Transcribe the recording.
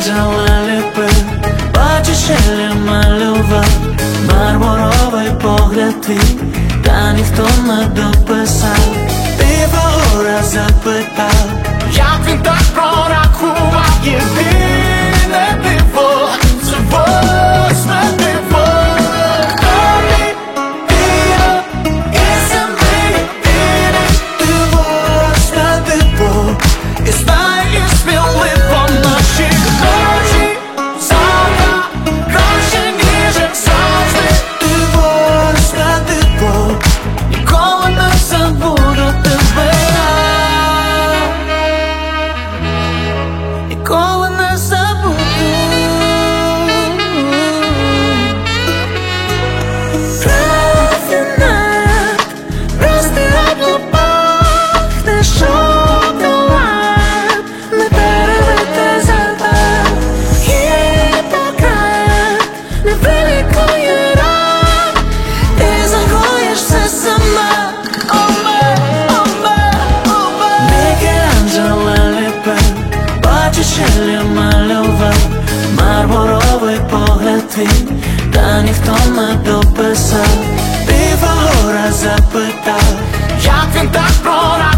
Мікеланджело ліпив, бачиш, Елі малював, мармуровий погляд твій, та ніхто не дописав. Піфагора запитав, як він так прорахував. Єдине диво, це восьме диво. Тобі вірю, і самі віриш. ти восьме диво, І знай, і сміливо наші ночі завтра краще, ніж як завжди. ти восьме диво, Ніколи не забуду тебе. Ніколи не забуду. Рафінет, розтирабло пахне шоколад, не перелити запах, гіпократ не вилікує ран, ти загоїш все сама. Оме, оме, оме. Мікеланджело ліпив, бачиш, Елі малював, мармуровий погляд твій, та ніхто не дописав. Піфагора запитав, Як він так прорахував.